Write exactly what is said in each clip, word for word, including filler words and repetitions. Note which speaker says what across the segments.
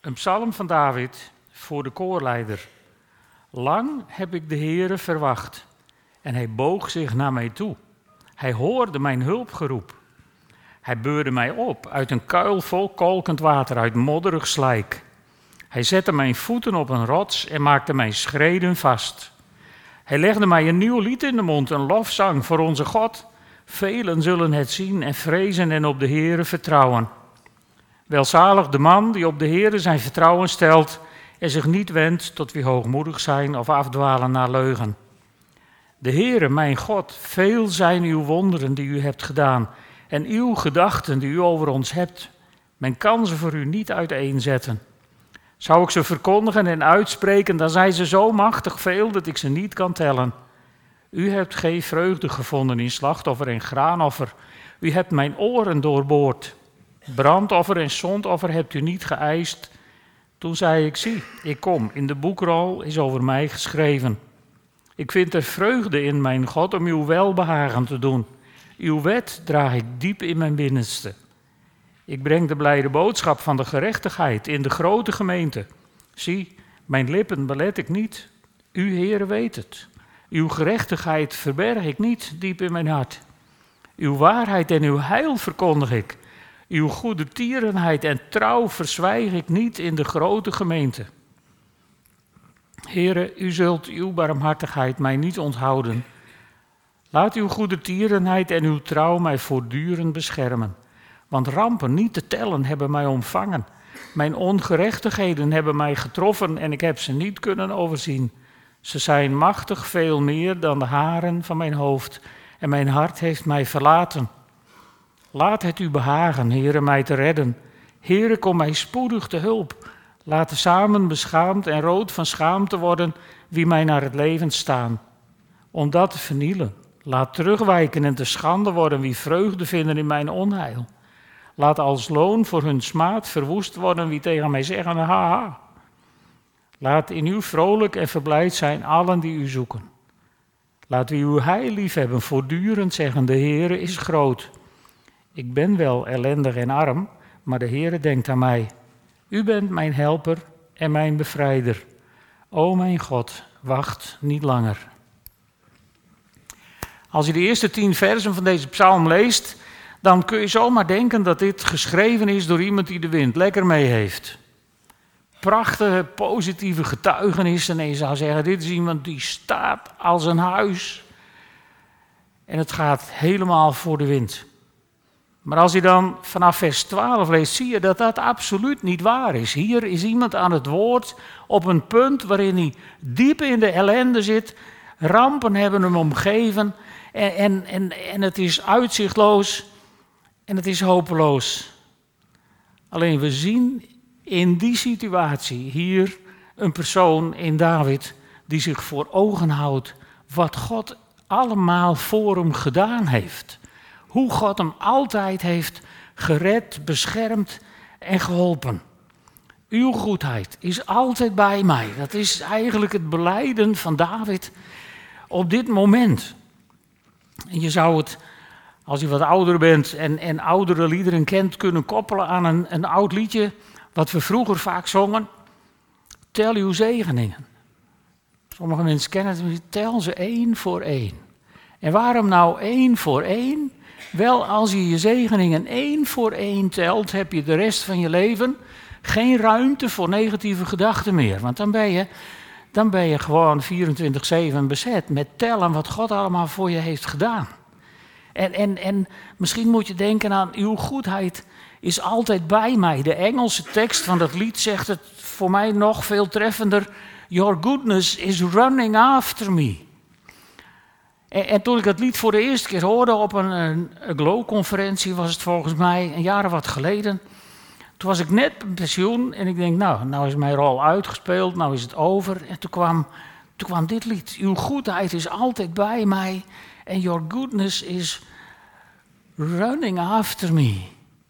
Speaker 1: Een psalm van David voor de koorleider. Lang heb ik de Heere verwacht en hij boog zich naar mij toe. Hij hoorde mijn hulpgeroep. Hij beurde mij op uit een kuil vol kolkend water, uit modderig slijk. Hij zette mijn voeten op een rots en maakte mijn schreden vast. Hij legde mij een nieuw lied in de mond, een lofzang voor onze God. Velen zullen het zien en vrezen en op de Heere vertrouwen. Welzalig de man die op de Heere zijn vertrouwen stelt en zich niet wendt tot wie hoogmoedig zijn of afdwalen naar leugen. De Heere, mijn God, veel zijn uw wonderen die u hebt gedaan en uw gedachten die u over ons hebt. Men kan ze voor u niet uiteenzetten. Zou ik ze verkondigen en uitspreken, dan zijn ze zo machtig veel dat ik ze niet kan tellen. U hebt geen vreugde gevonden in slachtoffer en graanoffer. U hebt mijn oren doorboord. Brandoffer en zondoffer hebt u niet geëist. Toen zei ik, zie, ik kom, in de boekrol is over mij geschreven. Ik vind er vreugde in, mijn God, om uw welbehagen te doen. Uw wet draag ik diep in mijn binnenste. Ik breng de blijde boodschap van de gerechtigheid in de grote gemeente. Zie, mijn lippen belet ik niet. U, Heere, weet het. Uw gerechtigheid verberg ik niet diep in mijn hart. Uw waarheid en uw heil verkondig ik. Uw goede tierenheid en trouw verzwijg ik niet in de grote gemeente. Heere, u zult uw barmhartigheid mij niet onthouden. Laat uw goede tierenheid en uw trouw mij voortdurend beschermen. Want rampen niet te tellen hebben mij omvangen. Mijn ongerechtigheden hebben mij getroffen en ik heb ze niet kunnen overzien. Ze zijn machtig veel meer dan de haren van mijn hoofd en mijn hart heeft mij verlaten. Laat het u behagen, Heere, mij te redden. Heere, kom mij spoedig te hulp. Laat samen beschaamd en rood van schaamte worden wie mij naar het leven staan. Om dat te vernielen, laat terugwijken en te schande worden wie vreugde vinden in mijn onheil. Laat als loon voor hun smaad verwoest worden wie tegen mij zeggen, haha. Laat in u vrolijk en verblijd zijn allen die u zoeken. Laat wie uw heil liefhebben voortdurend zeggen, de Heere is groot. Ik ben wel ellendig en arm, maar de Heere denkt aan mij. U bent mijn helper en mijn bevrijder. O mijn God, wacht niet langer. Als je de eerste tien versen van deze psalm leest, dan kun je zomaar denken dat dit geschreven is door iemand die de wind lekker mee heeft. Prachtige, positieve getuigenissen en je zou zeggen, dit is iemand die staat als een huis. En het gaat helemaal voor de wind. Maar als je dan vanaf vers twaalf leest, zie je dat dat absoluut niet waar is. Hier is iemand aan het woord op een punt waarin hij diep in de ellende zit. Rampen hebben hem omgeven en, en, en, en het is uitzichtloos en het is hopeloos. Alleen we zien in die situatie hier een persoon in David die zich voor ogen houdt wat God allemaal voor hem gedaan heeft. Hoe God hem altijd heeft gered, beschermd en geholpen. Uw goedheid is altijd bij mij. Dat is eigenlijk het belijden van David op dit moment. En je zou het, als je wat ouder bent en, en oudere liederen kent, kunnen koppelen aan een, een oud liedje wat we vroeger vaak zongen. Tel uw zegeningen. Sommige mensen kennen het, tel ze één voor één. En waarom nou één voor één? Wel, als je je zegeningen één voor één telt, heb je de rest van je leven geen ruimte voor negatieve gedachten meer. Want dan ben je, dan ben je gewoon vierentwintig zeven bezet met tellen wat God allemaal voor je heeft gedaan. En, en, en misschien moet je denken aan uw goedheid is altijd bij mij. De Engelse tekst van dat lied zegt het voor mij nog veel treffender. Your goodness is running after me. En, en toen ik dat lied voor de eerste keer hoorde op een, een, een Glow-conferentie, was het volgens mij een jaar of wat geleden. Toen was ik net op pensioen en ik denk, nou, nou is mijn rol uitgespeeld, nou is het over. En toen kwam, toen kwam dit lied. Uw goedheid is altijd bij mij en your goodness is running after me.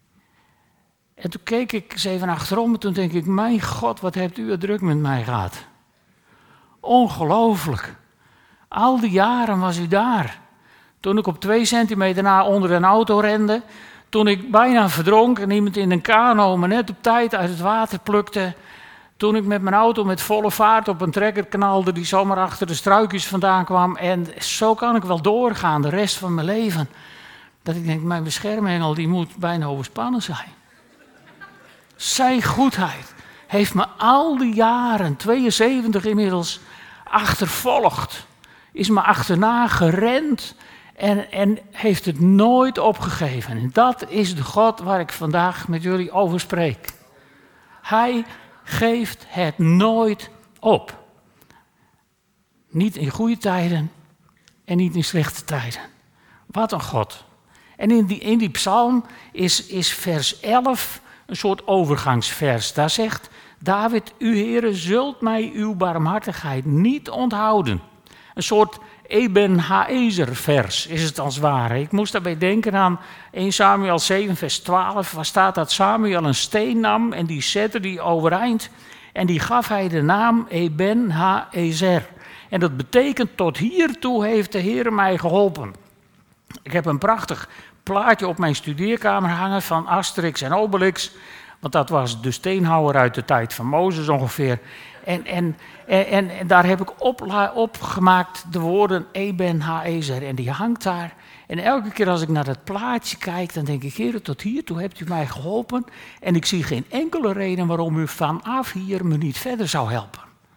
Speaker 1: En toen keek ik eens even achterom en toen denk ik, mijn God, wat hebt u het druk met mij gehad. Ongelooflijk. Al die jaren was u daar. Toen ik op twee centimeter na onder een auto rende, Toen ik bijna verdronk en iemand in een kano me net op tijd uit het water plukte. Toen ik met mijn auto met volle vaart op een trekker knalde die zomaar achter de struikjes vandaan kwam. En zo kan ik wel doorgaan de rest van mijn leven. Dat ik denk, mijn beschermengel die moet bijna overspannen zijn. Zijn goedheid heeft me al die jaren, tweeënzeventig inmiddels, achtervolgd. Is me achterna gerend en, en heeft het nooit opgegeven. En dat is de God waar ik vandaag met jullie over spreek. Hij geeft het nooit op. Niet in goede tijden en niet in slechte tijden. Wat een God. En in die, in die psalm is, is vers elf een soort overgangsvers. Daar zegt David, u Heere zult mij uw barmhartigheid niet onthouden. Een soort Eben Haezer vers is het als het ware. Ik moest daarbij denken aan eerste Samuel zeven vers twaalf. Waar staat dat Samuel een steen nam en die zette die overeind. En die gaf hij de naam Eben Haezer. En dat betekent tot hiertoe heeft de Heere mij geholpen. Ik heb een prachtig plaatje op mijn studeerkamer hangen van Asterix en Obelix. Want dat was de steenhouwer uit de tijd van Mozes ongeveer. En, en, en, en daar heb ik op, opgemaakt de woorden Eben Haezer. En die hangt daar. En elke keer als ik naar dat plaatje kijk, dan denk ik, Heer, tot hiertoe hebt u mij geholpen. En ik zie geen enkele reden waarom u vanaf hier me niet verder zou helpen.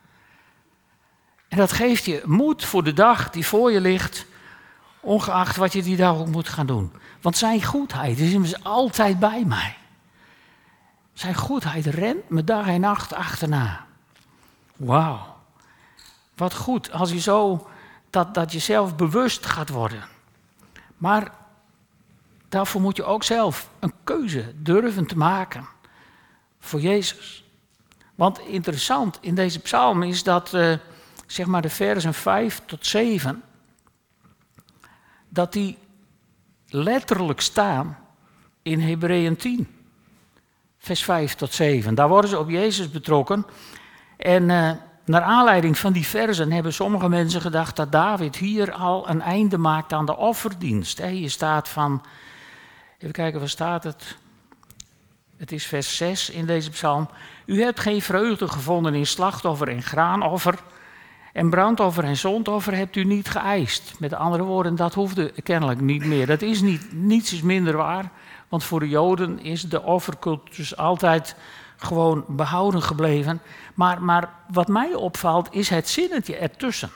Speaker 1: En dat geeft je moed voor de dag die voor je ligt, ongeacht wat je die dag ook moet gaan doen. Want zijn goedheid is immers altijd bij mij. Zijn goedheid rent me dag en nacht achterna. Wauw. Wat goed als je zo dat, dat je zelf bewust gaat worden. Maar daarvoor moet je ook zelf een keuze durven te maken voor Jezus. Want interessant in deze psalm is dat, uh, zeg maar de versen vijf tot zeven, dat die letterlijk staan in Hebreeën tien. Vers vijf tot zeven. Daar worden ze op Jezus betrokken. En uh, naar aanleiding van die versen hebben sommige mensen gedacht dat David hier al een einde maakt aan de offerdienst. He, hier staat van, even kijken, waar staat het? Het is vers zes in deze psalm. U hebt geen vreugde gevonden in slachtoffer en graanoffer. En brandoffer en zondoffer hebt u niet geëist. Met andere woorden, dat hoefde kennelijk niet meer. Dat is niet, niets is minder waar. Want voor de Joden is de offercultus altijd gewoon behouden gebleven. Maar, maar wat mij opvalt is het zinnetje ertussen.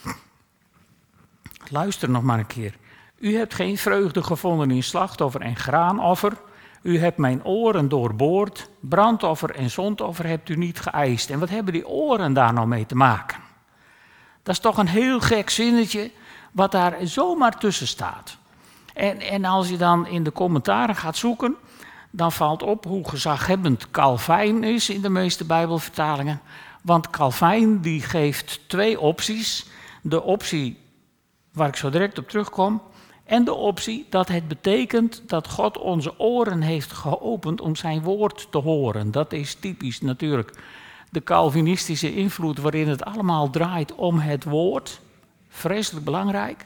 Speaker 1: Luister nog maar een keer. U hebt geen vreugde gevonden in slachtoffer en graanoffer. U hebt mijn oren doorboord. Brandoffer en zondoffer hebt u niet geëist. En wat hebben die oren daar nou mee te maken? Dat is toch een heel gek zinnetje wat daar zomaar tussen staat. En, en als je dan in de commentaren gaat zoeken, dan valt op hoe gezaghebbend Calvijn is in de meeste Bijbelvertalingen. Want Calvijn die geeft twee opties. De optie waar ik zo direct op terugkom. En de optie dat het betekent dat God onze oren heeft geopend om zijn woord te horen. Dat is typisch natuurlijk de Calvinistische invloed waarin het allemaal draait om het woord. Vreselijk belangrijk.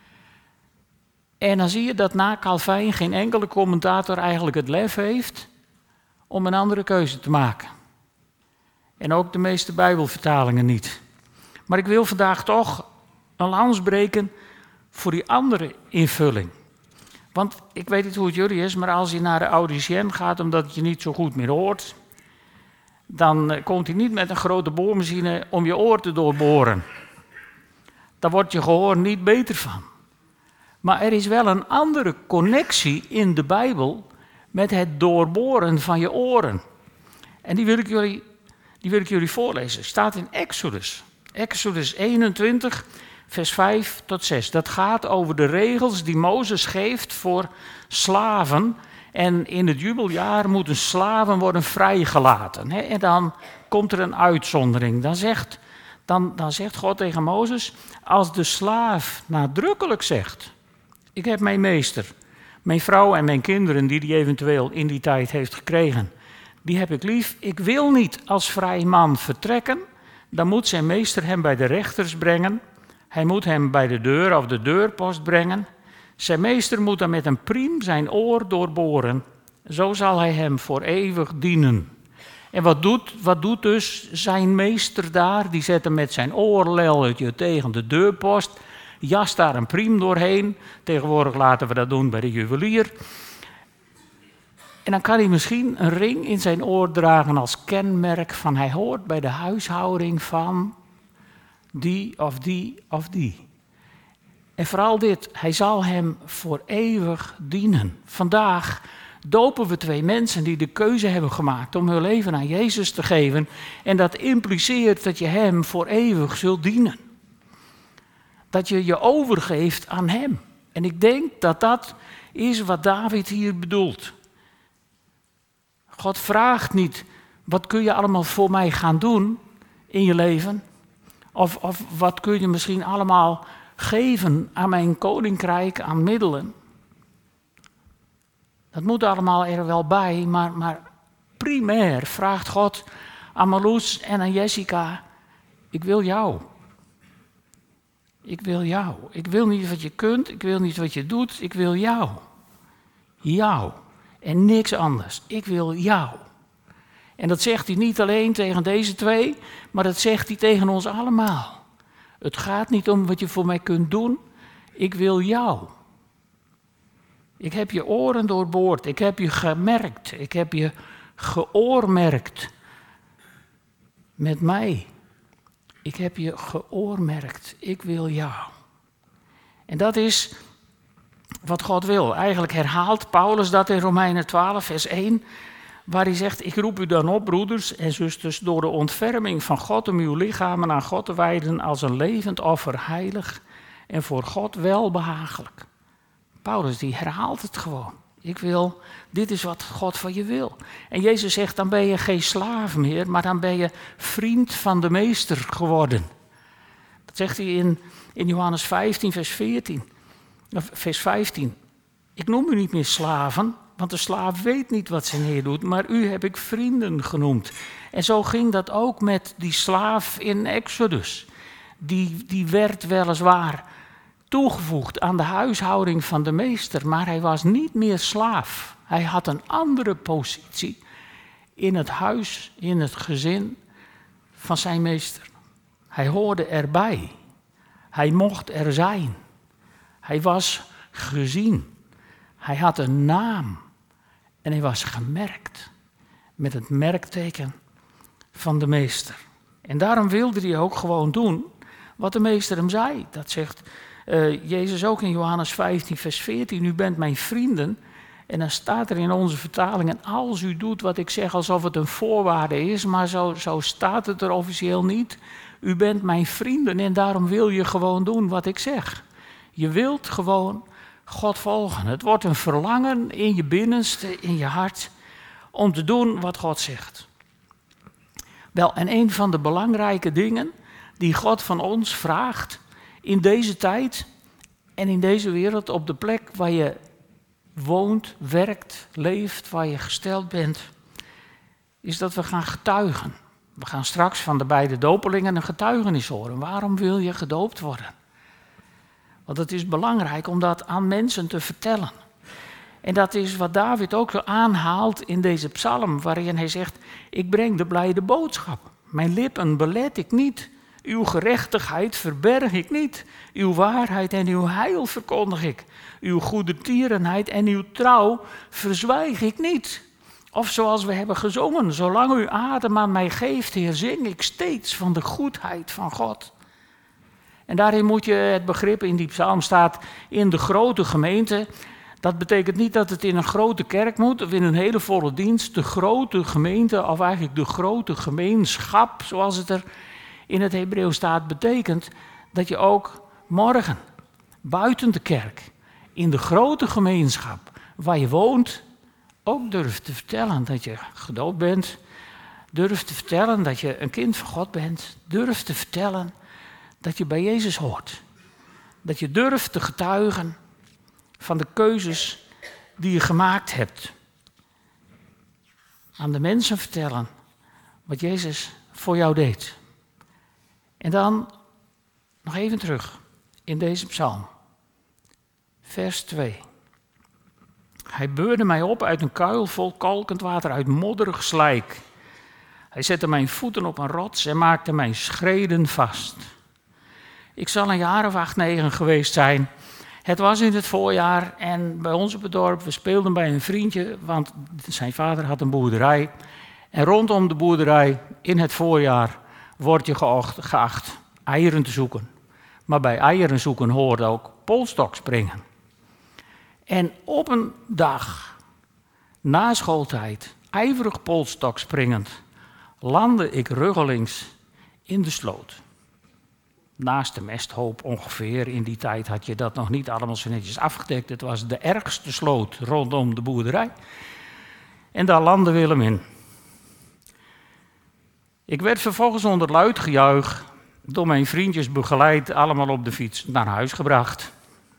Speaker 1: En dan zie je dat na Calvijn geen enkele commentator eigenlijk het lef heeft om een andere keuze te maken. En ook de meeste Bijbelvertalingen niet. Maar ik wil vandaag toch een lans breken voor die andere invulling. Want ik weet niet hoe het jullie is, maar als je naar de audicien gaat omdat je niet zo goed meer hoort, dan komt hij niet met een grote boormachine om je oor te doorboren. Daar wordt je gehoor niet beter van. Maar er is wel een andere connectie in de Bijbel met het doorboren van je oren. En die wil ik jullie, die wil ik jullie voorlezen. Het staat in Exodus. Exodus eenentwintig, vers vijf tot zes. Dat gaat over de regels die Mozes geeft voor slaven. En in het jubeljaar moeten slaven worden vrijgelaten. En dan komt er een uitzondering. Dan zegt, dan, dan zegt God tegen Mozes, als de slaaf nadrukkelijk zegt, ik heb mijn meester, mijn vrouw en mijn kinderen die hij eventueel in die tijd heeft gekregen, die heb ik lief. Ik wil niet als vrij man vertrekken. Dan moet zijn meester hem bij de rechters brengen. Hij moet hem bij de deur of de deurpost brengen. Zijn meester moet dan met een priem zijn oor doorboren. Zo zal hij hem voor eeuwig dienen. En wat doet, wat doet dus zijn meester daar? Die zet hem met zijn oorlelletje tegen de deurpost. Jast daar een priem doorheen. Tegenwoordig laten we dat doen bij de juwelier. En dan kan hij misschien een ring in zijn oor dragen als kenmerk van hij hoort bij de huishouding van die of die of die. En vooral dit, hij zal hem voor eeuwig dienen. Vandaag dopen we twee mensen die de keuze hebben gemaakt om hun leven aan Jezus te geven. En dat impliceert dat je hem voor eeuwig zult dienen. Dat je je overgeeft aan hem. En ik denk dat dat is wat David hier bedoelt. God vraagt niet, wat kun je allemaal voor mij gaan doen in je leven? Of, of wat kun je misschien allemaal geven aan mijn koninkrijk, aan middelen? Dat moet allemaal er wel bij, maar, maar primair vraagt God aan Marloes en aan Jessica, ik wil jou. Ik wil jou. Ik wil niet wat je kunt, ik wil niet wat je doet, ik wil jou. Jou. En niks anders. Ik wil jou. En dat zegt hij niet alleen tegen deze twee, maar dat zegt hij tegen ons allemaal. Het gaat niet om wat je voor mij kunt doen, ik wil jou. Ik heb je oren doorboord, ik heb je gemerkt, ik heb je geoormerkt met mij. Ik heb je geoormerkt, ik wil jou. En dat is wat God wil. Eigenlijk herhaalt Paulus dat in Romeinen twaalf, vers één, waar hij zegt, ik roep u dan op, broeders en zusters, door de ontferming van God om uw lichamen aan God te wijden als een levend offer, heilig en voor God welbehagelijk. Paulus die herhaalt het gewoon. Ik wil, dit is wat God van je wil. En Jezus zegt, dan ben je geen slaaf meer, maar dan ben je vriend van de meester geworden. Dat zegt hij in, in Johannes vijftien, vers veertien. Of vers vijftien. Ik noem u niet meer slaven, want de slaaf weet niet wat zijn heer doet, maar u heb ik vrienden genoemd. En zo ging dat ook met die slaaf in Exodus. Die, die werd weliswaar toegevoegd aan de huishouding van de meester, maar hij was niet meer slaaf. Hij had een andere positie in het huis, in het gezin van zijn meester. Hij hoorde erbij. Hij mocht er zijn. Hij was gezien. Hij had een naam. En hij was gemerkt met het merkteken van de meester. En daarom wilde hij ook gewoon doen wat de meester hem zei. Dat zegt uh, Jezus ook in Johannes vijftien, vers veertien. U bent mijn vrienden. En dan staat er in onze vertalingen, als u doet wat ik zeg, alsof het een voorwaarde is. Maar zo, zo staat het er officieel niet. U bent mijn vrienden en daarom wil je gewoon doen wat ik zeg. Je wilt gewoon God volgen. Het wordt een verlangen in je binnenste, in je hart, om te doen wat God zegt. Wel, en een van de belangrijke dingen die God van ons vraagt in deze tijd en in deze wereld, op de plek waar je woont, werkt, leeft, waar je gesteld bent, is dat we gaan getuigen. We gaan straks van de beide dopelingen een getuigenis horen. Waarom wil je gedoopt worden? Want het is belangrijk om dat aan mensen te vertellen. En dat is wat David ook zo aanhaalt in deze psalm, waarin hij zegt, ik breng de blijde boodschap. Mijn lippen belet ik niet. Uw gerechtigheid verberg ik niet. Uw waarheid en uw heil verkondig ik. Uw goede tierenheid en uw trouw verzwijg ik niet. Of zoals we hebben gezongen, zolang u adem aan mij geeft, Heer, zing ik steeds van de goedheid van God. En daarin moet je het begrip in die psalm staat in de grote gemeente. Dat betekent niet dat het in een grote kerk moet of in een hele volle dienst. De grote gemeente of eigenlijk de grote gemeenschap, zoals het er in het Hebreeuws staat, betekent dat je ook morgen buiten de kerk, in de grote gemeenschap waar je woont, ook durft te vertellen dat je gedoopt bent. Durft te vertellen dat je een kind van God bent. Durft te vertellen dat je bij Jezus hoort. Dat je durft te getuigen van de keuzes die je gemaakt hebt. Aan de mensen vertellen wat Jezus voor jou deed. En dan nog even terug in deze psalm. Vers twee. Hij beurde mij op uit een kuil vol kalkend water, uit modderig slijk. Hij zette mijn voeten op een rots en maakte mijn schreden vast. Ik zal een jaar of acht, negen geweest zijn. Het was in het voorjaar en bij ons op het dorp, we speelden bij een vriendje, want zijn vader had een boerderij. En rondom de boerderij, in het voorjaar, word je geacht, geacht eieren te zoeken. Maar bij eieren zoeken hoort ook polstokspringen. En op een dag, na schooltijd, ijverig polstokspringend, landde ik ruggelings in de sloot. Naast de mesthoop ongeveer, in die tijd had je dat nog niet allemaal zo netjes afgedekt. Het was de ergste sloot rondom de boerderij. En daar landde Willem in. Ik werd vervolgens onder luid gejuich door mijn vriendjes begeleid, allemaal op de fiets, naar huis gebracht.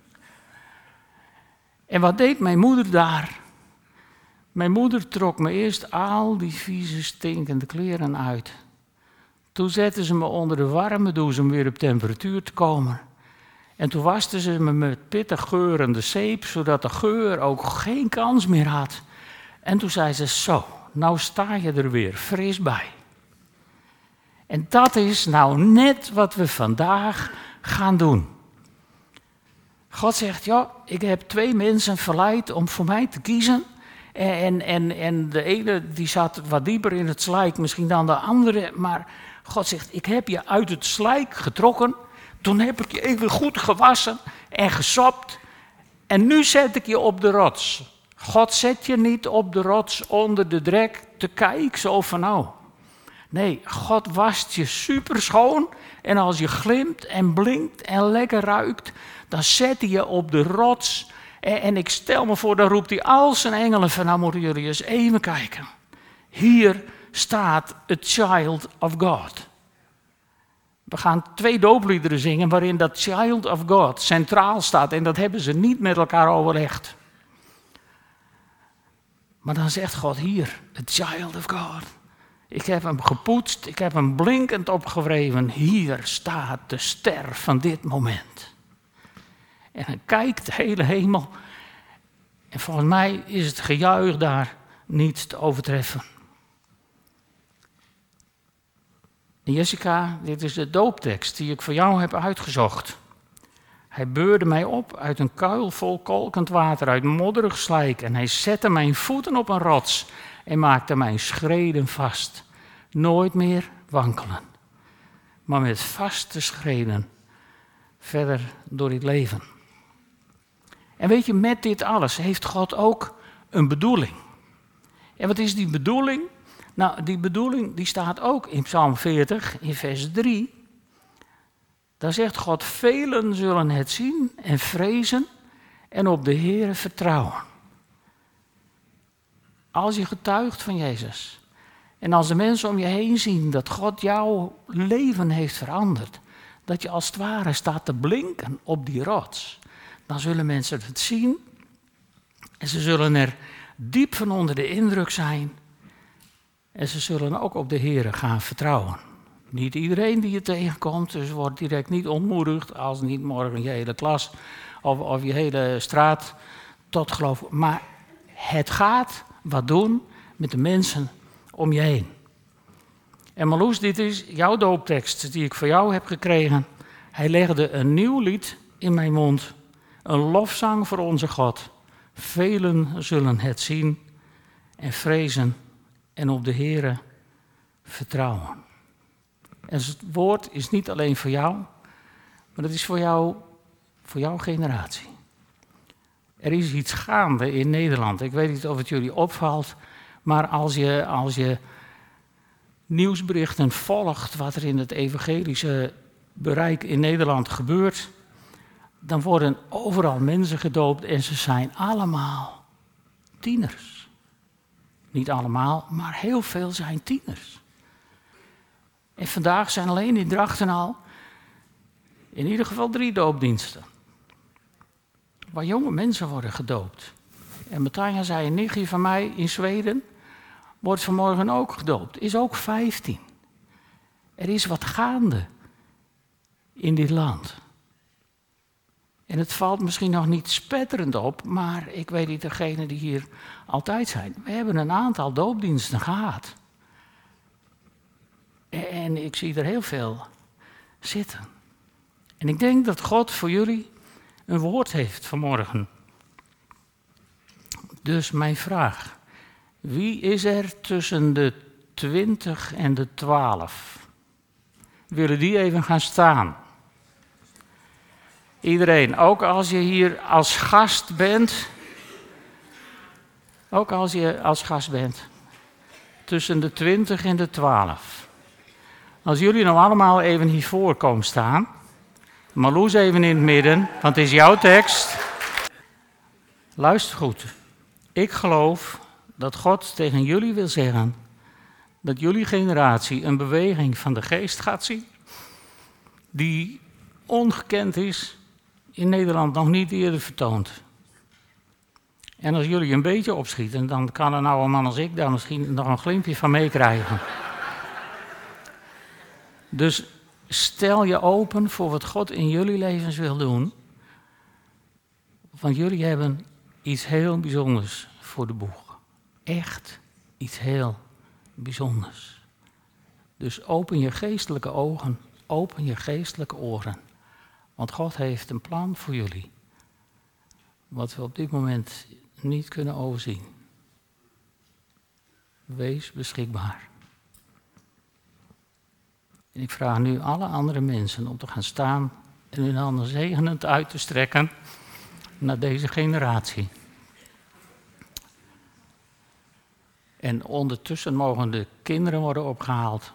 Speaker 1: En wat deed mijn moeder daar? Mijn moeder trok me eerst al die vieze, stinkende kleren uit. Toen zette ze me onder de warme douche om weer op temperatuur te komen. En toen waste ze me met pittig geurende zeep, zodat de geur ook geen kans meer had. En toen zei ze, zo, nou sta je er weer fris bij. En dat is nou net wat we vandaag gaan doen. God zegt, ja, ik heb twee mensen verleid om voor mij te kiezen. En, en, en de ene die zat wat dieper in het slijk misschien dan de andere. Maar God zegt, ik heb je uit het slijk getrokken. Toen heb ik je even goed gewassen en gesopt. En nu zet ik je op de rots. God zet je niet op de rots onder de drek te kijken zo van nou. Nee, God wast je super schoon. En als je glimt en blinkt en lekker ruikt, dan zet hij je op de rots. En, en ik stel me voor, dan roept hij al zijn engelen van, nou moeten jullie eens even kijken. Hier staat a child of God. We gaan twee doopliederen zingen waarin dat child of God centraal staat. En dat hebben ze niet met elkaar overlegd. Maar dan zegt God hier, a child of God. Ik heb hem gepoetst, ik heb hem blinkend opgewreven. Hier staat de ster van dit moment. En dan kijkt de hele hemel. En volgens mij is het gejuich daar niet te overtreffen. En Jessica, dit is de dooptekst die ik voor jou heb uitgezocht. Hij beurde mij op uit een kuil vol kolkend water, uit modderig slijk. En hij zette mijn voeten op een rots en maakte mijn schreden vast. Nooit meer wankelen, maar met vaste schreden verder door dit leven. En weet je, met dit alles heeft God ook een bedoeling. En wat is die bedoeling? Nou, die bedoeling die staat ook in Psalm veertig, in vers drie. Daar zegt God, velen zullen het zien en vrezen en op de Heere vertrouwen. Als je getuigt van Jezus en als de mensen om je heen zien dat God jouw leven heeft veranderd, dat je als het ware staat te blinken op die rots, dan zullen mensen het zien en ze zullen er diep van onder de indruk zijn en ze zullen ook op de Heere gaan vertrouwen. Niet iedereen die je tegenkomt, dus wordt direct niet ontmoedigd als niet morgen je hele klas of, of je hele straat tot geloof. Maar het gaat wat doen met de mensen om je heen. En Marloes, dit is jouw dooptekst die ik voor jou heb gekregen. Hij legde een nieuw lied in mijn mond, een lofzang voor onze God. Velen zullen het zien en vrezen en op de Heere vertrouwen. En het woord is niet alleen voor jou, maar het is voor jou, voor jouw generatie. Er is iets gaande in Nederland. Ik weet niet of het jullie opvalt, maar als je, als je nieuwsberichten volgt wat er in het evangelische bereik in Nederland gebeurt, dan worden overal mensen gedoopt en ze zijn allemaal tieners. Niet allemaal, maar heel veel zijn tieners. En vandaag zijn alleen in Drachten al in ieder geval drie doopdiensten. Waar jonge mensen worden gedoopt. En Betanja zei, een nichtje van mij in Zweden wordt vanmorgen ook gedoopt. Is ook vijftien. Er is wat gaande in dit land. En het valt misschien nog niet spetterend op, maar ik weet niet, degenen die hier altijd zijn. We hebben een aantal doopdiensten gehad. En ik zie er heel veel zitten. En ik denk dat God voor jullie een woord heeft vanmorgen. Dus mijn vraag. Wie is er tussen de twintig en de twaalf? Willen die even gaan staan? Iedereen, ook als je hier als gast bent. Ook als je als gast bent. Tussen de twintig en de twaalf. Als jullie nou allemaal even hiervoor komen staan. Marloes even in het midden, want het is jouw tekst. Luister goed. Ik geloof dat God tegen jullie wil zeggen dat jullie generatie een beweging van de geest gaat zien die ongekend is, in Nederland nog niet eerder vertoond. En als jullie een beetje opschieten, dan kan een oude man als ik daar misschien nog een glimpje van meekrijgen. Dus stel je open voor wat God in jullie levens wil doen, want jullie hebben iets heel bijzonders voor de boeg. Echt iets heel bijzonders. Dus open je geestelijke ogen, open je geestelijke oren. Want God heeft een plan voor jullie. Wat we op dit moment niet kunnen overzien. Wees beschikbaar. En ik vraag nu alle andere mensen om te gaan staan en hun handen zegenend uit te strekken naar deze generatie. En ondertussen mogen de kinderen worden opgehaald.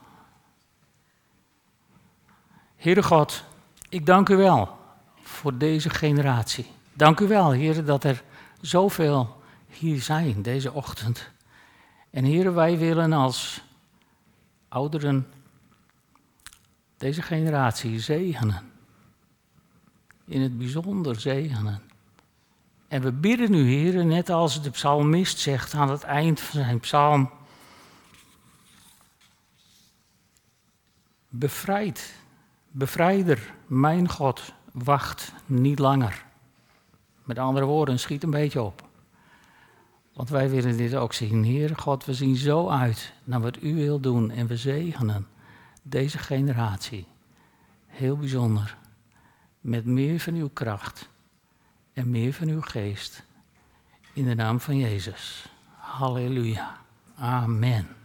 Speaker 1: Heere God, ik dank u wel voor deze generatie. Dank u wel, Heer, dat er zoveel hier zijn deze ochtend. En Heer, wij willen als ouderen deze generatie zegenen. In het bijzonder zegenen. En we bidden nu, Heer, net als de psalmist zegt aan het eind van zijn psalm. Bevrijd, bevrijder, mijn God, wacht niet langer. Met andere woorden, schiet een beetje op. Want wij willen dit ook zien. Heer God, we zien zo uit naar wat u wil doen. En we zegenen deze generatie. Heel bijzonder. Met meer van uw kracht. En meer van uw geest. In de naam van Jezus. Halleluja. Amen.